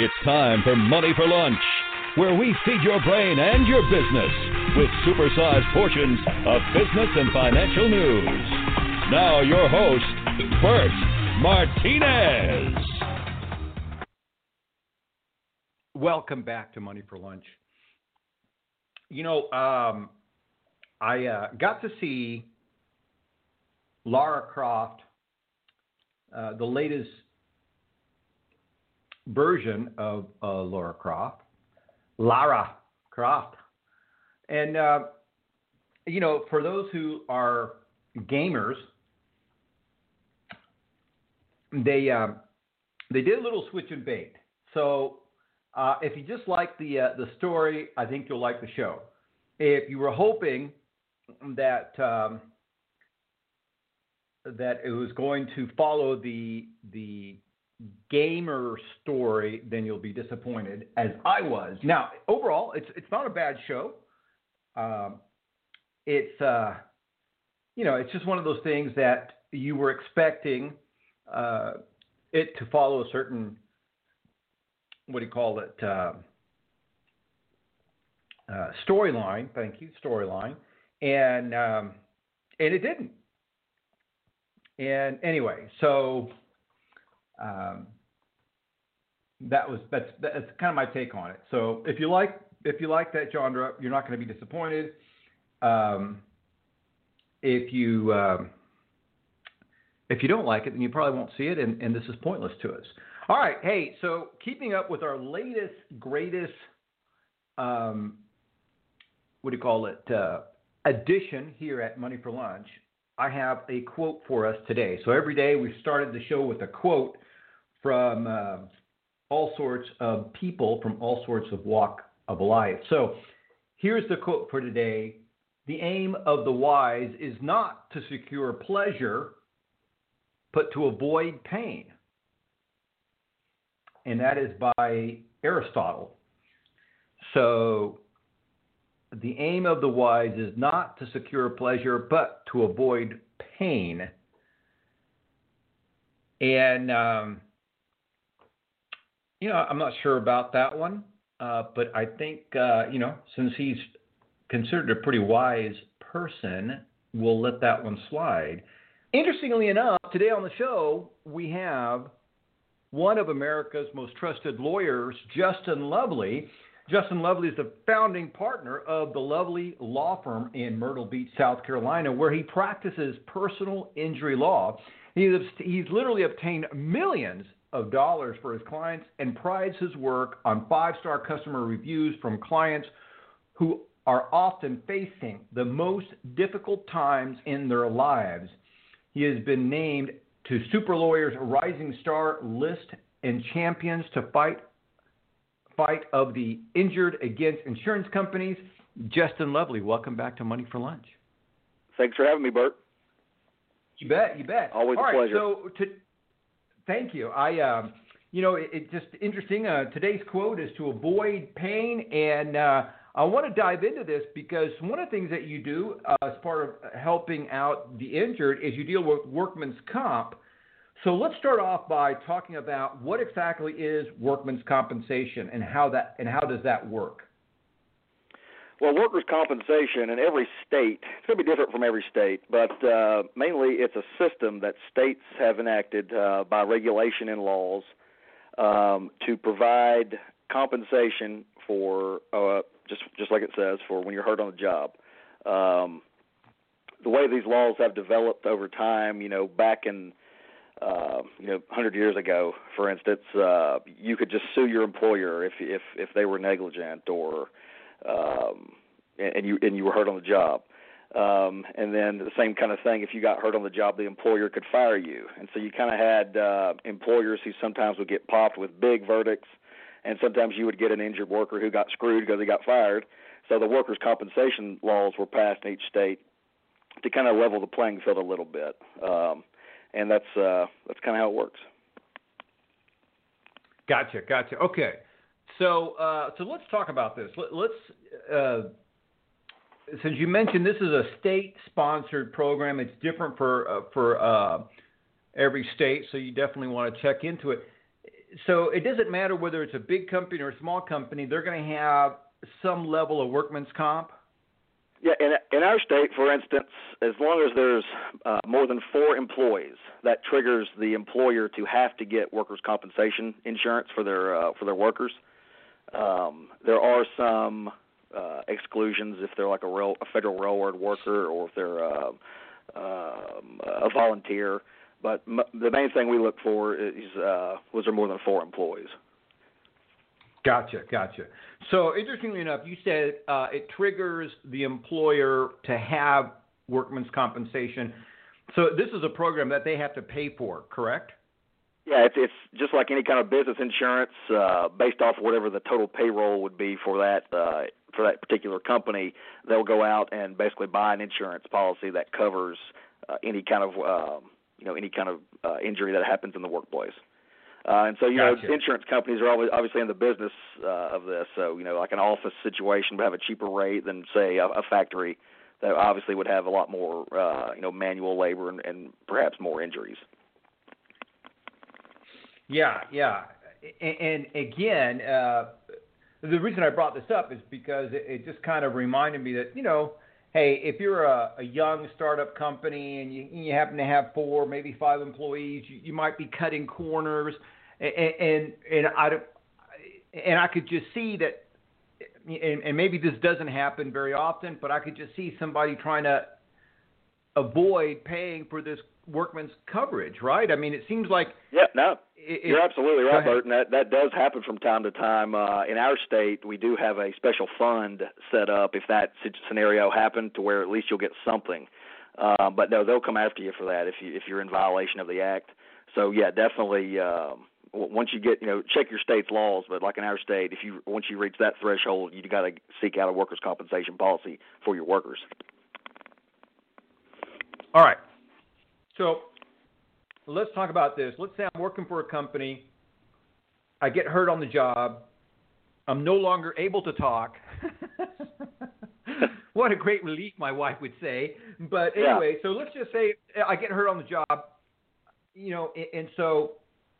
It's time for Money for Lunch, where we feed your brain and your business with supersized portions of business and financial news. Now your host, Bert Martinez. Welcome back to Money for Lunch. You know, I got to see Lara Croft, the latest version of Lara Croft. And, you know, for those who are gamers, they did a little switch and bait. So if you just like the story, I think you'll like the show. If you were hoping that that it was going to follow the gamer story, then you'll be disappointed, as I was. Now, overall, it's not a bad show. It's you know, it's just one of those things that you were expecting it to follow a certain, what do you call it, storyline. Thank you, storyline, and it didn't. And anyway, so that's kind of my take on it. So if you like that genre, you're not going to be disappointed. If you don't like it, then you probably won't see it, and this is pointless to us. All right, hey, so keeping up with our latest, greatest, addition here at Money for Lunch, I have a quote for us today. So every day we've started the show with a quote from all sorts of people from all sorts of walk of life. So here's the quote for today. The aim of the wise is not to secure pleasure, but to avoid pain. And that is by Aristotle. So the aim of the wise is not to secure pleasure, but to avoid pain. And, you know, I'm not sure about that one, but I think, you know, since he's considered a pretty wise person, we'll let that one slide. Interestingly enough, today on the show, we have one of America's most trusted lawyers, Justin Lovely. Justin Lovely is the founding partner of the Lovely Law Firm in Myrtle Beach, South Carolina, where he practices personal injury law. He's literally obtained millions of dollars for his clients and prides his work on 5-star customer reviews from clients who are often facing the most difficult times in their lives. He has been named to Super Lawyers Rising Star list and champions to fight of the injured against insurance companies. Justin Lovely, welcome back to Money for Lunch. Thanks for having me, Bert. You bet. Always a pleasure. So thank you. You know, it's just interesting. Today's quote is to avoid pain, and I want to dive into this because one of the things that you do as part of helping out the injured is you deal with workman's comp. So let's start off by talking about what exactly is workman's compensation and how does that work? Well, workers' compensation in every state, it's going to be different from every state, but mainly it's a system that states have enacted by regulation and laws to provide compensation for, just like it says, for when you're hurt on the job. The way these laws have developed over time, you know, back in 100 years ago, for instance, you could just sue your employer if they were negligent or and you were hurt on the job. And then the same kind of thing, if you got hurt on the job, the employer could fire you. And so you kind of had employers who sometimes would get popped with big verdicts, and sometimes you would get an injured worker who got screwed because he got fired. So the workers' compensation laws were passed in each state to kind of level the playing field a little bit. And that's kind of how it works. Gotcha. Okay, so let's talk about this. Let's since you mentioned this is a state-sponsored program, it's different for every state, so you definitely want to check into it. so it doesn't matter whether it's a big company or a small company, they're going to have some level of workman's comp? Yeah, in our state, for instance, as long as there's more than 4 employees, that triggers the employer to have to get workers' compensation insurance for their workers. There are some exclusions if they're like a federal railroad worker or if they're a volunteer. But the main thing we look for is was there more than 4 employees. Gotcha. So interestingly enough, you said it triggers the employer to have workman's compensation. So this is a program that they have to pay for, correct? Yeah, it's just like any kind of business insurance, based off whatever the total payroll would be for that particular company. They'll go out and basically buy an insurance policy that covers any kind of injury that happens in the workplace. And so, Gotcha. Insurance companies are always obviously in the business of this. So, like an office situation would have a cheaper rate than, say, a factory that obviously would have a lot more, manual labor and perhaps more injuries. Yeah. And again, the reason I brought this up is because it just kind of reminded me that, hey, if you're a young startup company and you happen to have 4, maybe 5 employees, you might be cutting corners, and I could just see that, and maybe this doesn't happen very often, but I could just see somebody trying to avoid paying for this workman's coverage, right? I mean, it seems like you're absolutely right, Burton. That does happen from time to time. In our state, we do have a special fund set up if that scenario happened, to where at least you'll get something. But no, they'll come after you for that if you're in violation of the act. So yeah, definitely. Once you get, check your state's laws. But like in our state, once you reach that threshold, you got to seek out a workers' compensation policy for your workers. All right. So let's talk about this. Let's say I'm working for a company. I get hurt on the job. I'm no longer able to talk. What a great relief, my wife would say. But anyway, So let's just say I get hurt on the job, and so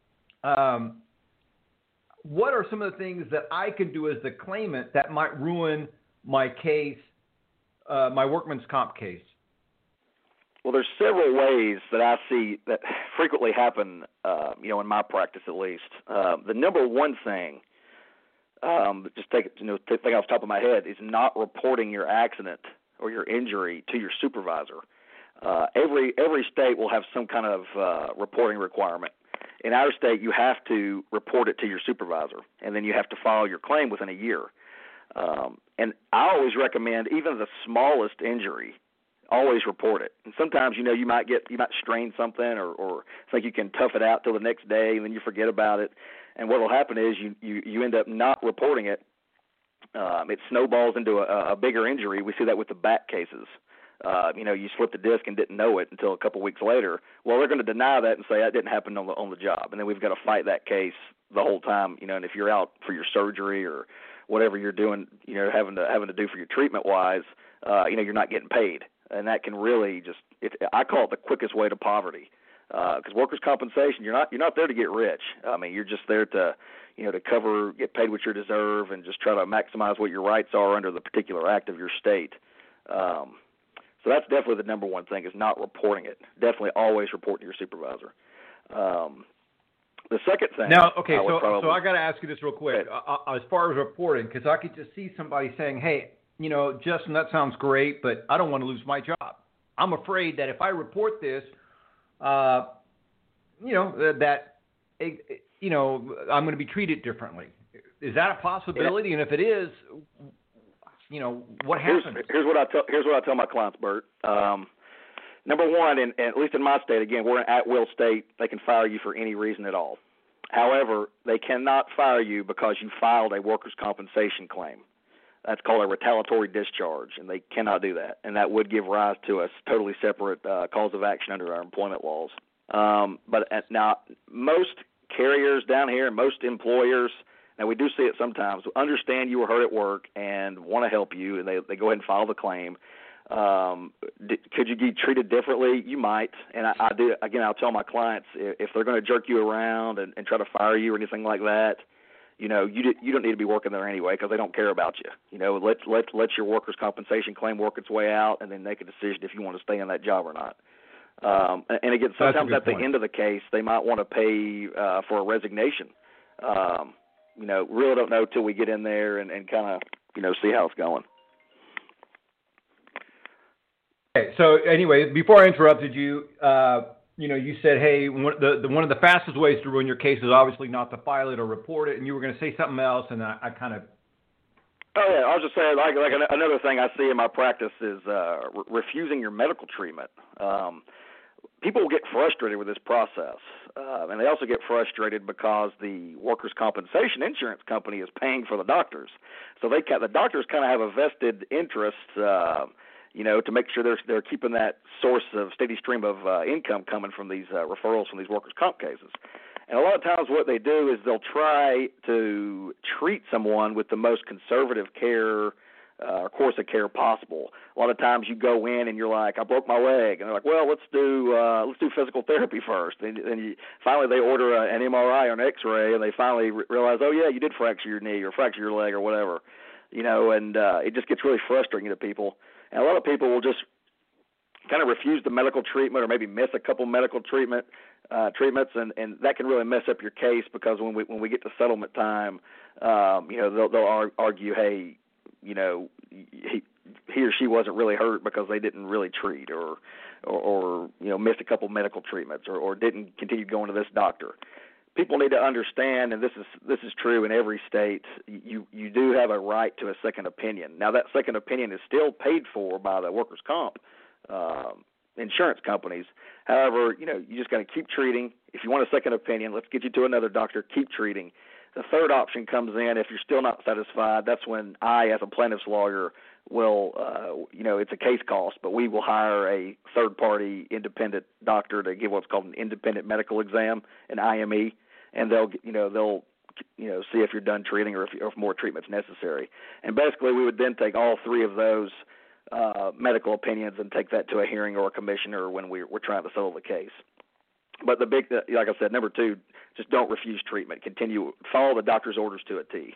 what are some of the things that I can do as the claimant that might ruin my case, my workman's comp case? Well, there's several ways that I see that frequently happen, in my practice at least. The number one thing, just think off the top of my head, is not reporting your accident or your injury to your supervisor. Every state will have some kind of reporting requirement. In our state, you have to report it to your supervisor, and then you have to file your claim within a year. And I always recommend even the smallest injury, always report it. And sometimes, you might strain something or think you can tough it out till the next day, and then you forget about it. And what will happen is you end up not reporting it. It snowballs into a bigger injury. We see that with the back cases. You slipped a disc and didn't know it until a couple weeks later. Well, they're going to deny that and say that didn't happen on the job, and then we've got to fight that case the whole time. And if you're out for your surgery or whatever you're doing, having to do for your treatment wise, you're not getting paid. And that can really I call it the quickest way to poverty, because workers' compensation, you're not there to get rich. I mean, you're just there to get paid what you deserve, and just try to maximize what your rights are under the particular act of your state. So that's definitely the number one thing, is not reporting it. Definitely always report to your supervisor. The second thing. Now, okay, so I got to ask you this real quick. As far as reporting, because I could just see somebody saying, hey, Justin, that sounds great, but I don't want to lose my job. I'm afraid that if I report this, I'm going to be treated differently. Is that a possibility? Yeah. And if it is, what happens? Here's what I tell my clients, Bert. Number one, and at least in my state, again, we're an at-will state. They can fire you for any reason at all. However, they cannot fire you because you filed a workers' compensation claim. That's called a retaliatory discharge, and they cannot do that. And that would give rise to a totally separate cause of action under our employment laws. But now, most carriers down here and most employers, now we do see it sometimes, understand you were hurt at work and want to help you, and they go ahead and file the claim. Could you be treated differently? You might. And I do. Again, I'll tell my clients if they're going to jerk you around and try to fire you or anything like that, you don't need to be working there anyway because they don't care about you. Let your workers' compensation claim work its way out, and then make a decision if you want to stay in that job or not. And again, sometimes at the end of the case, they might want to pay for a resignation. Really don't know till we get in there and kind of see how it's going. Okay, so anyway, before I interrupted you, you said, hey, one of the fastest ways to ruin your case is obviously not to file it or report it, and you were going to say something else, and I kind of... Oh, yeah, I was just saying, like another thing I see in my practice is refusing your medical treatment. People get frustrated with this process, and they also get frustrated because the workers' compensation insurance company is paying for the doctors. So the doctors kind of have a vested interest to make sure they're keeping that source of steady stream of income coming from these referrals from these workers' comp cases. And a lot of times what they do is they'll try to treat someone with the most conservative care or course of care possible. A lot of times you go in and you're like, I broke my leg, and they're like, well, let's do physical therapy first. And finally they order an MRI or an X-ray, and they finally realize, oh yeah, you did fracture your knee or fracture your leg or whatever, and it just gets really frustrating to people. And a lot of people will just kind of refuse the medical treatment or maybe miss a couple medical treatments, and that can really mess up your case because when we get to settlement time, they'll argue, hey, he or she wasn't really hurt because they didn't really treat or missed a couple medical treatments or didn't continue going to this doctor. People need to understand, and this is true in every state, you do have a right to a second opinion. Now, that second opinion is still paid for by the workers' comp insurance companies. However, you just got to keep treating. If you want a second opinion, let's get you to another doctor, keep treating. The third option comes in if you're still not satisfied. That's when I, as a plaintiff's lawyer, will, it's a case cost, but we will hire a third-party independent doctor to give what's called an independent medical exam, an IME, and they'll see if you're done treating or if more treatment's necessary. And basically, we would then take all three of those medical opinions and take that to a hearing or a commissioner when we're trying to settle the case. But the big, like I said, number two, just don't refuse treatment. Follow the doctor's orders to a T.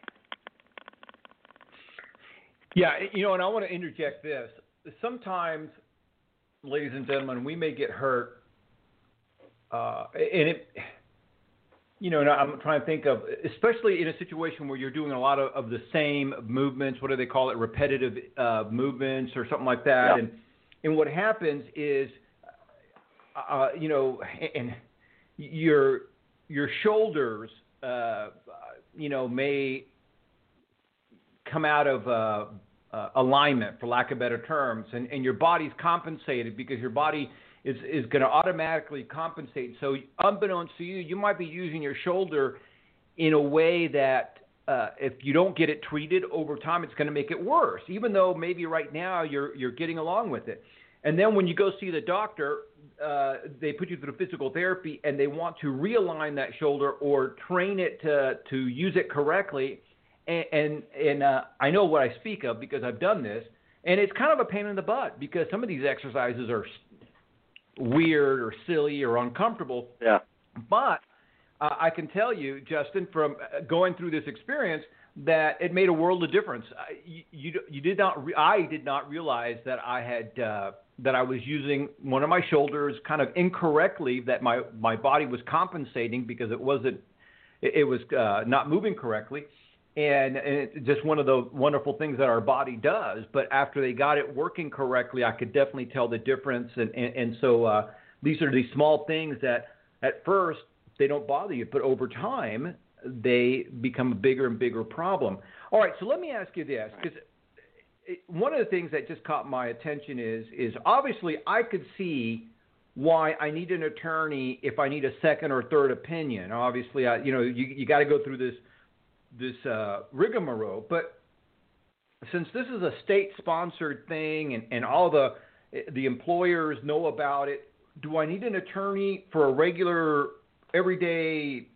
Yeah, and I want to interject this. Sometimes, ladies and gentlemen, we may get hurt, and I'm trying to think of, especially in a situation where you're doing a lot of the same movements. What do they call it? Repetitive movements or something like that. Yeah. And what happens is, and your shoulders, may come out of alignment, for lack of better terms, and your body's compensated because your body is going to automatically compensate. So unbeknownst to you, you might be using your shoulder in a way that if you don't get it treated over time, it's going to make it worse, even though maybe right now you're getting along with it. And then when you go see the doctor, they put you through physical therapy, and they want to realign that shoulder or train it to use it correctly. And I know what I speak of because I've done this, and it's kind of a pain in the butt because some of these exercises are weird or silly or uncomfortable. Yeah. But I can tell you, Justin, from going through this experience, that it made a world of difference. I did not realize that I had that I was using one of my shoulders kind of incorrectly, that my body was compensating because it was not moving correctly. And it's just one of the wonderful things that our body does. But after they got it working correctly, I could definitely tell the difference. And so these are these small things that at first they don't bother you, but over time they become a bigger and bigger problem. All right, so let me ask you this, because one of the things that just caught my attention is obviously I could see why I need an attorney if I need a second or third opinion. Obviously, you got to go through this rigmarole, but since this is a state-sponsored thing and all the employers know about it, do I need an attorney for a regular, everyday,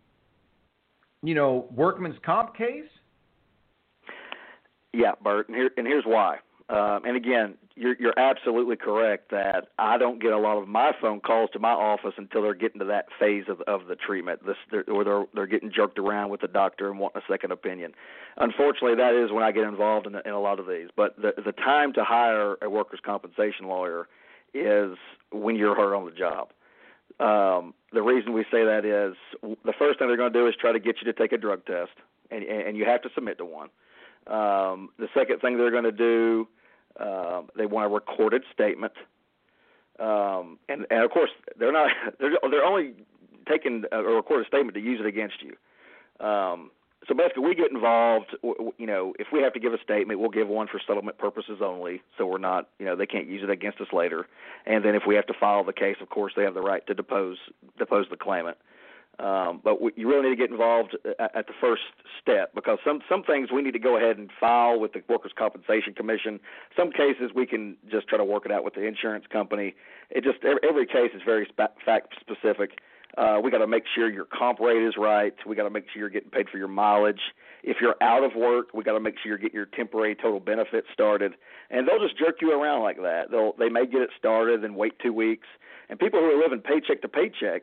workman's comp case? Yeah, Bert, and here's why. And again, you're absolutely correct that I don't get a lot of my phone calls to my office until they're getting to that phase of the treatment, or they're getting jerked around with the doctor and wanting a second opinion. Unfortunately, that is when I get involved in a lot of these. But the time to hire a workers' compensation lawyer is when you're hurt on the job. The reason we say that is the first thing they're going to do is try to get you to take a drug test, and you have to submit to one. The second thing they're going to do, they want a recorded statement, and of course they're only taking a recorded statement to use it against you. So basically, we get involved. If we have to give a statement, we'll give one for settlement purposes only. So we're not, they can't use it against us later. And then if we have to file the case, of course, they have the right to depose the claimant. But you really need to get involved at the first step, because some things we need to go ahead and file with the Workers' Compensation Commission. Some cases we can just try to work it out with the insurance company. Every case is very fact specific. We got to make sure your comp rate is right. We got to make sure you're getting paid for your mileage. If you're out of work, we got to make sure you're getting your temporary total benefits started. And they'll just jerk you around like that. They may get it started and wait 2 weeks. And people who are living paycheck to paycheck,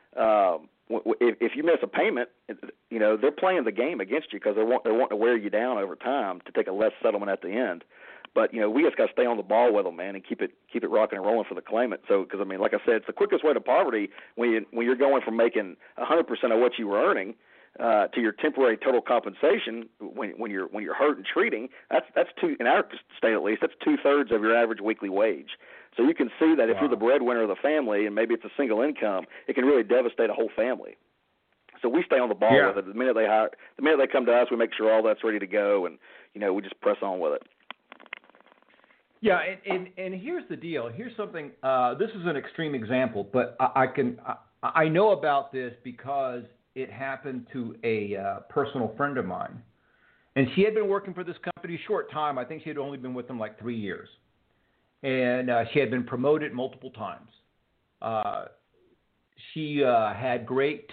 if you miss a payment, they're playing the game against you, because they're wanting to wear you down over time to take a less settlement at the end. But we just got to stay on the ball with them, man, and keep it rocking and rolling for the claimant. So, because like I said, it's the quickest way to poverty when you're going from making 100% of what you were earning to your temporary total compensation when you're hurt and treating. That's in our state at least, that's 2/3 of your average weekly wage. So you can see that if you're the breadwinner of the family, and maybe it's a single income, it can really devastate a whole family. So we stay on the ball with it. The minute they come to us, we make sure all that's ready to go, and we just press on with it. Yeah, and here's the deal. Here's something. This is an extreme example, but I know about this because it happened to a personal friend of mine, and she had been working for this company a short time. I think she had only been with them like 3 years, and she had been promoted multiple times. She had great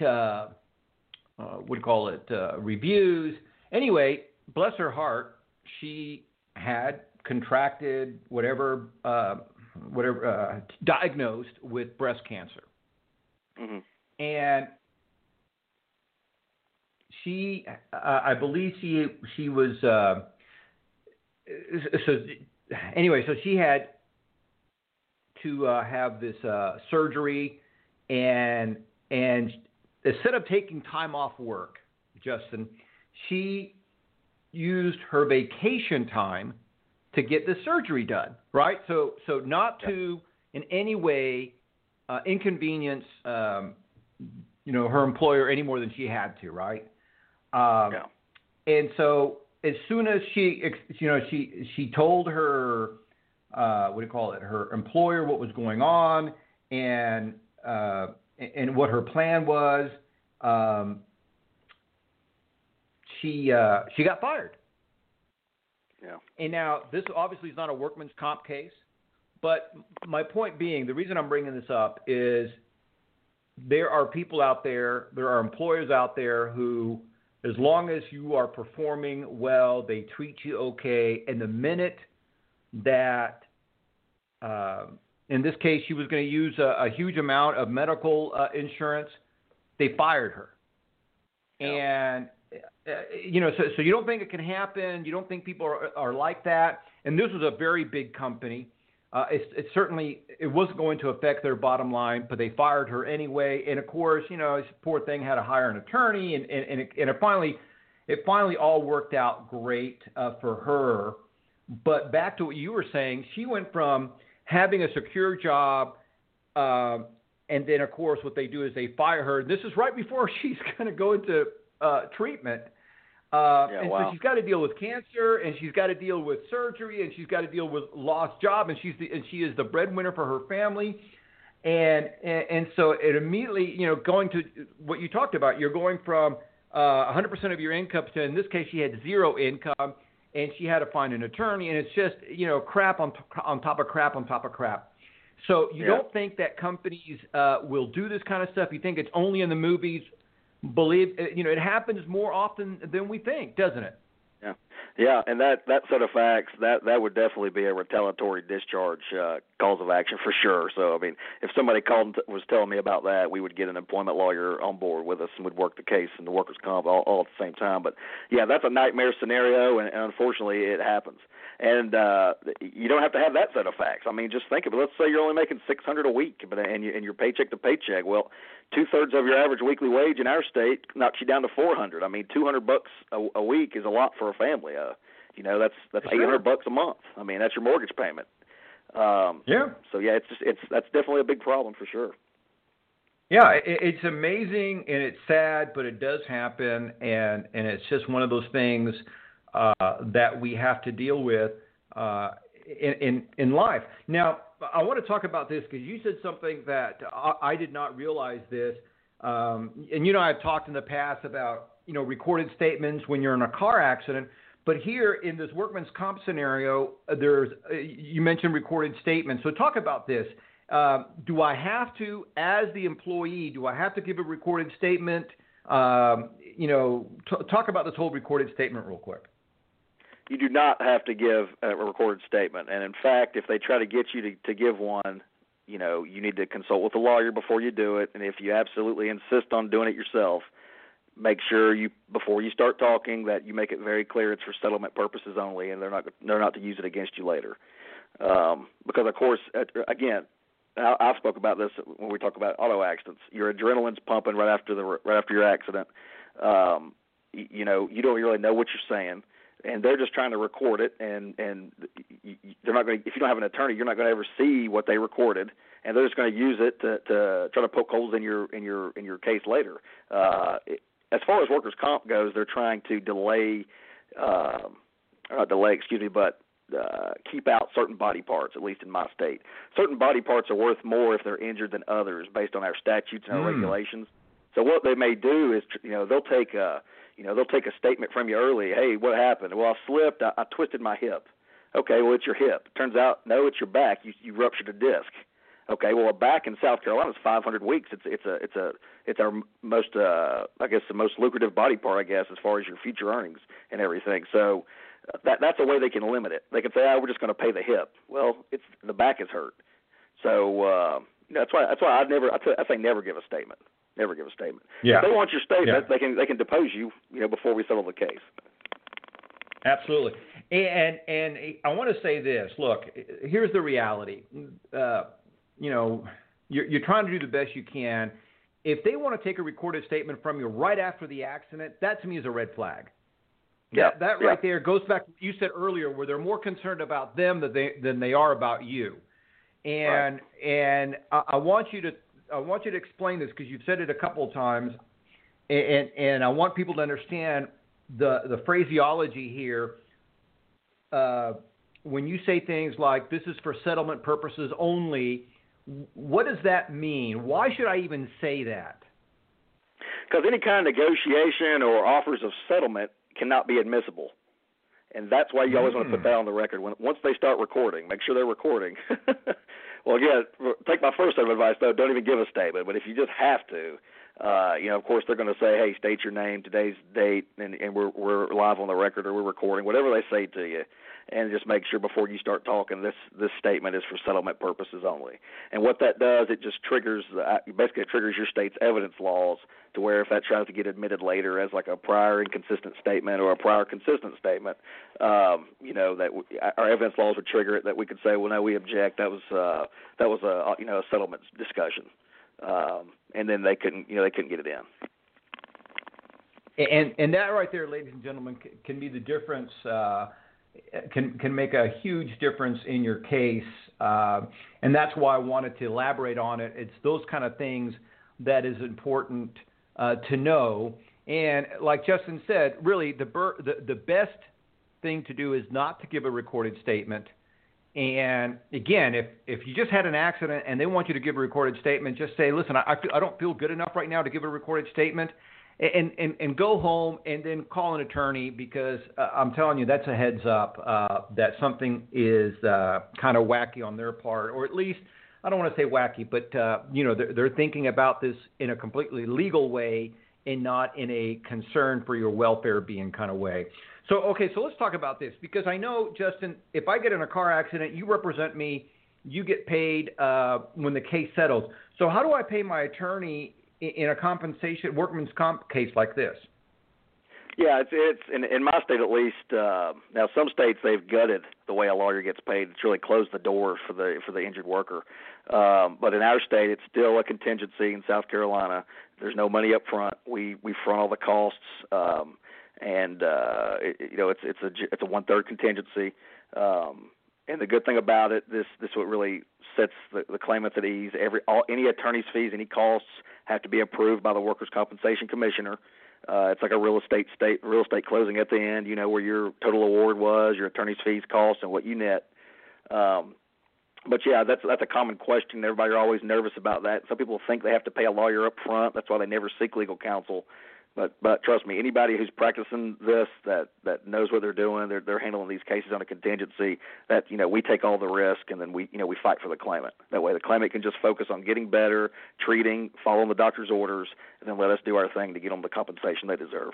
reviews. Anyway, bless her heart, she had contracted diagnosed with breast cancer. Mm-hmm. And she, I believe she was, so she had to have this surgery, and instead of taking time off work, Justin, she used her vacation time to get the surgery done, right? So not to in any way inconvenience, her employer any more than she had to, right? And so as soon as she told her, her employer what was going on and what her plan was, she got fired. Yeah. And now, this obviously is not a workman's comp case, but my point being, the reason I'm bringing this up is there are people out there, there are employers out there who, as long as you are performing well, they treat you okay, and the minute that, in this case, she was going to use a huge amount of medical insurance, they fired her. Yeah. And so you don't think it can happen. You don't think people are like that. And this was a very big company. It wasn't going to affect their bottom line, but they fired her anyway. And of course, this poor thing had to hire an attorney, and it finally all worked out great for her. But back to what you were saying, she went from having a secure job, and then of course what they do is they fire her. This is right before she's going to go into treatment. So she's got to deal with cancer, and she's got to deal with surgery, and she's got to deal with lost job, and she is the breadwinner for her family, and so it immediately, going to what you talked about, you're going from 100% of your income to, in this case, she had zero income, and she had to find an attorney, and it's just crap on top of crap on top of crap. So you don't think that companies will do this kind of stuff? You think it's only in the movies? Believe it happens more often than we think, doesn't it? Yeah, and that set of facts, that would definitely be a retaliatory discharge cause of action for sure. So, I mean, if somebody called and was telling me about that, we would get an employment lawyer on board with us and would work the case and the workers' comp all at the same time. But, yeah, that's a nightmare scenario, and unfortunately it happens. And you don't have to have that set of facts. I mean, just think of it. Let's say you're only making $600 a week, and you're paycheck to paycheck. Well, 2/3 of your average weekly wage in our state knocks you down to $400. I mean, $200 a week is a lot for a family. That's $800 a month. I mean, that's your mortgage payment. Yeah. So yeah, that's definitely a big problem for sure. Yeah, it's amazing and it's sad, but it does happen, and it's just one of those things that we have to deal with in life. Now, I want to talk about this because you said something that I did not realize this. And I've talked in the past about recorded statements when you're in a car accident. But here in this workman's comp scenario, you mentioned recorded statements. So talk about this. Do I have to, as the employee, give a recorded statement? Talk about this whole recorded statement real quick. You do not have to give a recorded statement. And in fact, if they try to get you to give one, you need to consult with a lawyer before you do it. And if you absolutely insist on doing it yourself, make sure before you start talking that you make it very clear it's for settlement purposes only, and they're not to use it against you later. Because of course, again, I've spoke about this when we talk about auto accidents. Your adrenaline's pumping right after your accident. You don't really know what you're saying, and they're just trying to record it. And they're not going. If you don't have an attorney, you're not going to ever see what they recorded, and they're just going to use it to try to poke holes in your case later. As far as workers' comp goes, they're trying to keep out certain body parts, at least in my state. Certain body parts are worth more if they're injured than others based on our statutes and our regulations. So what they may do is, they'll take a statement from you early. Hey, what happened? Well, I slipped. I twisted my hip. Okay, well, it's your hip. Turns out, no, it's your back. You ruptured a disc. Okay, well, a back in South Carolina is 500 weeks. It's our most, the most lucrative body part, as far as your future earnings and everything. So that's a way they can limit it. They can say, we're just going to pay the hip. Well, it's the back is hurt. So that's why I say never give a statement. Never give a statement. Yeah. If they want your statement, they can depose you, before we settle the case. Absolutely. And I want to say this. Look, here's the reality. You're trying to do the best you can. If they want to take a recorded statement from you right after the accident, that to me is a red flag. Yeah, that right there goes back to what you said earlier, where they're more concerned about them than they are about you. And I want you to explain this because you've said it a couple of times, and I want people to understand the phraseology here. When you say things like "this is for settlement purposes only," what does that mean? Why should I even say that? Because any kind of negotiation or offers of settlement cannot be admissible. And that's why you always want to put that on the record. Once they start recording, make sure they're recording. Well, again, take my first set of advice, though. Don't even give a statement. But if you just have to, of course, they're going to say, hey, state your name, today's date, and we're live on the record or we're recording, whatever they say to you. And just make sure before you start talking, this statement is for settlement purposes only. And what that does, it just triggers your state's evidence laws to where if that tries to get admitted later as like a prior inconsistent statement or a prior consistent statement, that our evidence laws would trigger it. That we could say, well, no, we object. That was a settlement discussion, and then they couldn't get it in. And that right there, ladies and gentlemen, can be the difference. Can make a huge difference in your case, and that's why I wanted to elaborate on it. It's those kind of things that is important to know. And like Justin said, really the best thing to do is not to give a recorded statement. And again, if you just had an accident and they want you to give a recorded statement, just say, listen, I don't feel good enough right now to give a recorded statement. And go home and then call an attorney because I'm telling you, that's a heads up that something is kind of wacky on their part, or at least I don't want to say wacky, but they're thinking about this in a completely legal way and not in a concern for your welfare being kind of way. So let's talk about this, because I know, Justin, if I get in a car accident, you represent me, you get paid when the case settles. So how do I pay my attorney in a workman's comp case like this? Yeah, it's in my state at least. Now, some states they've gutted the way a lawyer gets paid. It's really closed the door for the injured worker. But in our state, it's still a contingency. In South Carolina, there's no money up front. We front all the costs. And it's a 1/3 contingency. And the good thing about it, this what really sets the claimant at ease. Any attorney's fees, any costs have to be approved by the Workers' Compensation Commissioner. It's like a real estate closing at the end. You know where your total award was, your attorney's fees, costs, and what you net. But yeah, that's a common question. Everybody's always nervous about that. Some people think they have to pay a lawyer up front. That's why they never seek legal counsel. But trust me, anybody who's practicing this that knows what they're doing, they're handling these cases on a contingency. That we take all the risk, and then we fight for the claimant. That way, the claimant can just focus on getting better, treating, following the doctor's orders, and then let us do our thing to get them the compensation they deserve.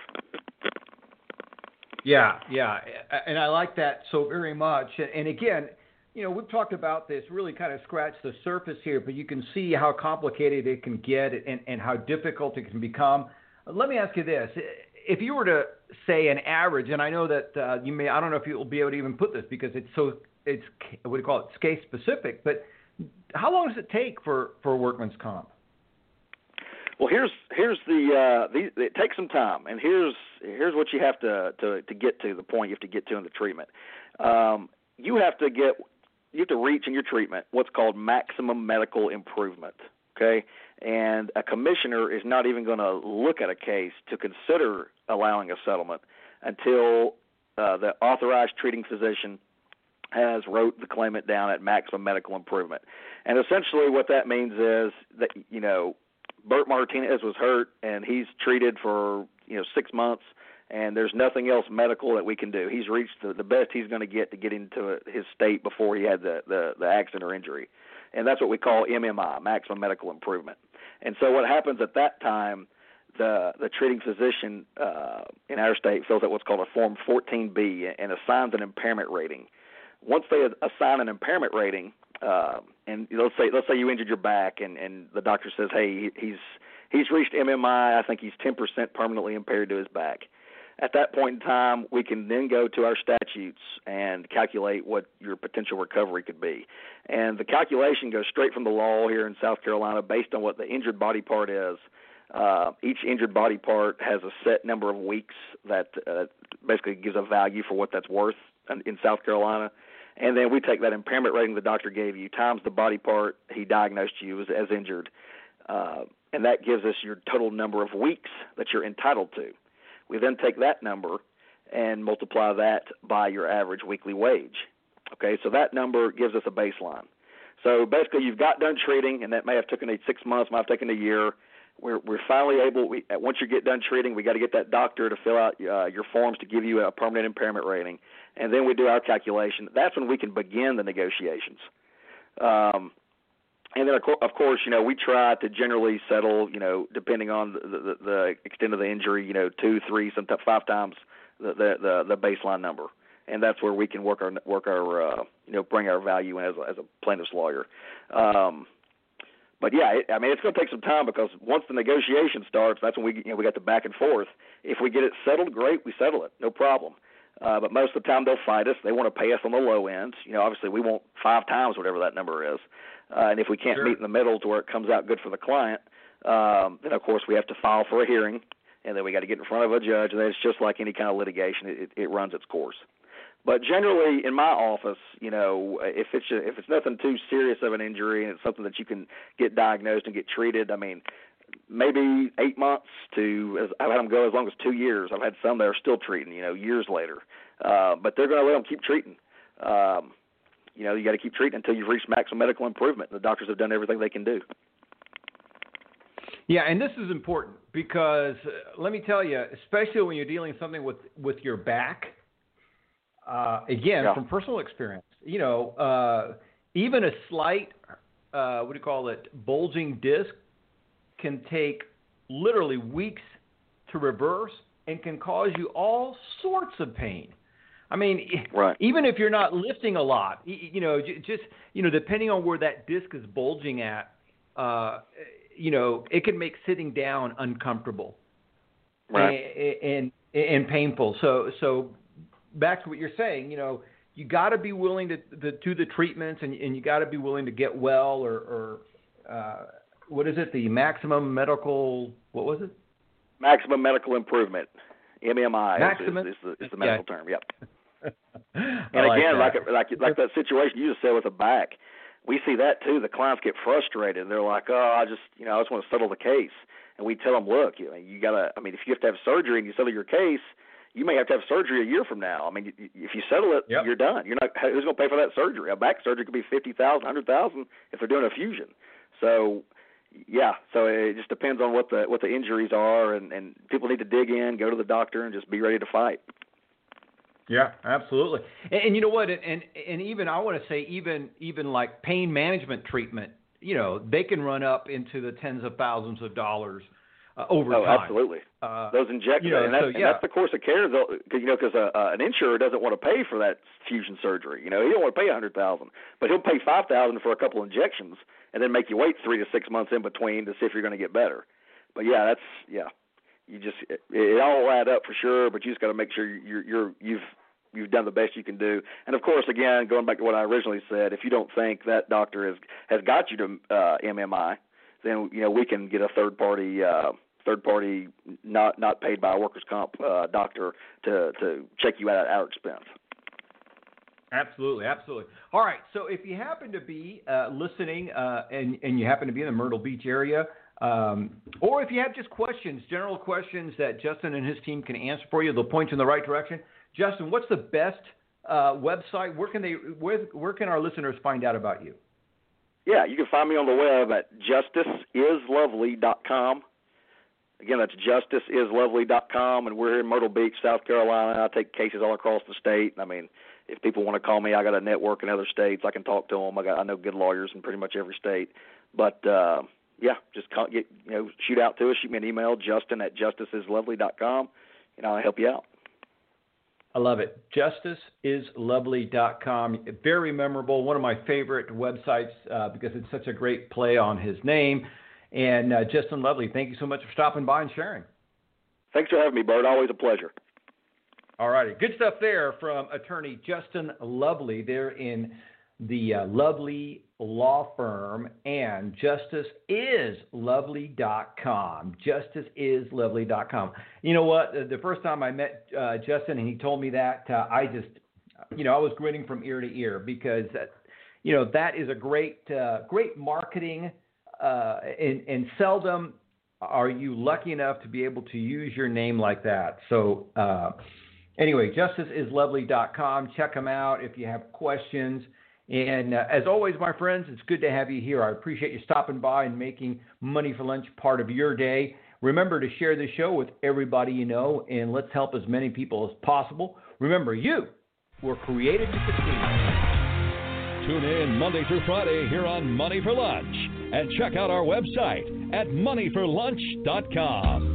Yeah, and I like that so very much. And again, we've talked about this, really kind of scratched the surface here, but you can see how complicated it can get and how difficult it can become. Let me ask you this. If you were to say an average, and I know that I don't know if you'll be able to even put this because it's what do you call it, case specific, but how long does it take for workman's comp? Well, here's it takes some time, and here's what you have to get to, the point you have to get to in the treatment. You have to reach in your treatment what's called maximum medical improvement. Okay, and a commissioner is not even going to look at a case to consider allowing a settlement until the authorized treating physician has wrote the claimant down at maximum medical improvement. And essentially what that means is that, Bert Martinez was hurt and he's treated for, 6 months, and there's nothing else medical that we can do. He's reached the best he's going to get into his state before he had the accident or injury. And that's what we call MMI, maximum medical improvement. And so what happens at that time, the treating physician in our state fills out what's called a Form 14B and assigns an impairment rating. Once they assign an impairment rating, and let's say you injured your back, and the doctor says, hey, he's reached MMI. I think he's 10% permanently impaired to his back. At that point in time, we can then go to our statutes and calculate what your potential recovery could be. And the calculation goes straight from the law here in South Carolina based on what the injured body part is. Each injured body part has a set number of weeks that basically gives a value for what that's worth in South Carolina. And then we take that impairment rating the doctor gave you times the body part he diagnosed you as injured. And that gives us your total number of weeks that you're entitled to. We then take that number and multiply that by your average weekly wage. Okay, so that number gives us a baseline. So basically you've got done treating, and that may have taken 6 months, might have taken a year. We're finally able, once you get done treating, we got to get that doctor to fill out your forms to give you a permanent impairment rating, and then we do our calculation. That's when we can begin the negotiations. And then, of course, we try to generally settle, depending on the extent of the injury, 2, 3, sometimes 5 times the baseline number, and that's where we can work our bring our value in as a plaintiff's lawyer. But yeah, it's going to take some time, because once the negotiation starts, that's when we got the back and forth. If we get it settled, great, we settle it, no problem. But most of the time they'll fight us. They want to pay us on the low end. Obviously we want 5 times whatever that number is. And if we can't meet in the middle to where it comes out good for the client, then, of course, we have to file for a hearing, and then we got to get in front of a judge, and then it's just like any kind of litigation. It runs its course. But generally, in my office, if it's nothing too serious of an injury and it's something that you can get diagnosed and get treated, maybe 8 months to, I've had them go as long as 2 years. I've had some that are still treating, years later. But they're going to let them keep treating. You got to keep treating until you've reached maximum medical improvement. The doctors have done everything they can do. Yeah, and this is important because let me tell you, especially when you're dealing something with your back, from personal experience, even a slight, bulging disc can take literally weeks to reverse, and can cause you all sorts of pain. I mean, right. Even if you're not lifting a lot, just depending on where that disc is bulging at, it can make sitting down uncomfortable, right, and painful. So back to what you're saying, you got to be willing to do the treatments, and you got to be willing to get well, or what is it? The maximum medical, what was it? Maximum medical improvement, MMI is the medical term. Yep. And again, like that situation you just said with the back, we see that too. The clients get frustrated, and they're like, "Oh, I just want to settle the case." And we tell them, "Look, you gotta. I mean, if you have to have surgery and you settle your case, you may have to have surgery a year from now. I mean, if you settle it, yep. You're done. You're not. Who's going to pay for that surgery? A back surgery could be $50,000, $100,000 if they're doing a fusion. So, yeah. So it just depends on what the injuries are, and people need to dig in, go to the doctor, and just be ready to fight. Yeah, absolutely. And you know what? And even I want to say even like pain management treatment, they can run up into the tens of thousands of dollars over time. Oh, absolutely. Those injections, and that's the course of care, because an insurer doesn't want to pay for that fusion surgery. He don't want to pay $100,000, but he'll pay $5,000 for a couple injections, and then make you wait 3 to 6 months in between to see if you're going to get better. But you just it all add up for sure, but you just got to make sure you've done the best you can do. And of course, again, going back to what I originally said, if you don't think that doctor has got you to MMI, then we can get a third party not paid by a workers' comp doctor to check you out at our expense. Absolutely. All right. So if you happen to be listening and you happen to be in the Myrtle Beach area, or if you have just general questions that Justin and his team can answer for you, they'll point you in the right direction. Justin, what's the best website? Where can our listeners find out about you? Yeah, you can find me on the web at justiceislovely.com. Again, that's justiceislovely.com, and we're in Myrtle Beach, South Carolina. I take cases all across the state. I mean, if people want to call me, I got a network in other states. I can talk to them. I know good lawyers in pretty much every state. But just shoot out to us. Shoot me an email, Justin@justiceislovely.com, and I'll help you out. I love it. JusticeIsLovely.com. Very memorable. One of my favorite websites because it's such a great play on his name. And Justin Lovely, thank you so much for stopping by and sharing. Thanks for having me, Bert. Always a pleasure. All righty. Good stuff there from attorney Justin Lovely. They're in the Lovely Law Firm, and JusticeIsLovely.com. JusticeIsLovely.com. You know what? The first time I met Justin and he told me that, I just, I was grinning from ear to ear because, that is a great marketing, and seldom are you lucky enough to be able to use your name like that. So, anyway, JusticeIsLovely.com. Check them out if you have questions. And as always, my friends, it's good to have you here. I appreciate you stopping by and making Money for Lunch part of your day. Remember to share this show with everybody you know, and let's help as many people as possible. Remember, you were created to succeed. Tune in Monday through Friday here on Money for Lunch, and check out our website at moneyforlunch.com.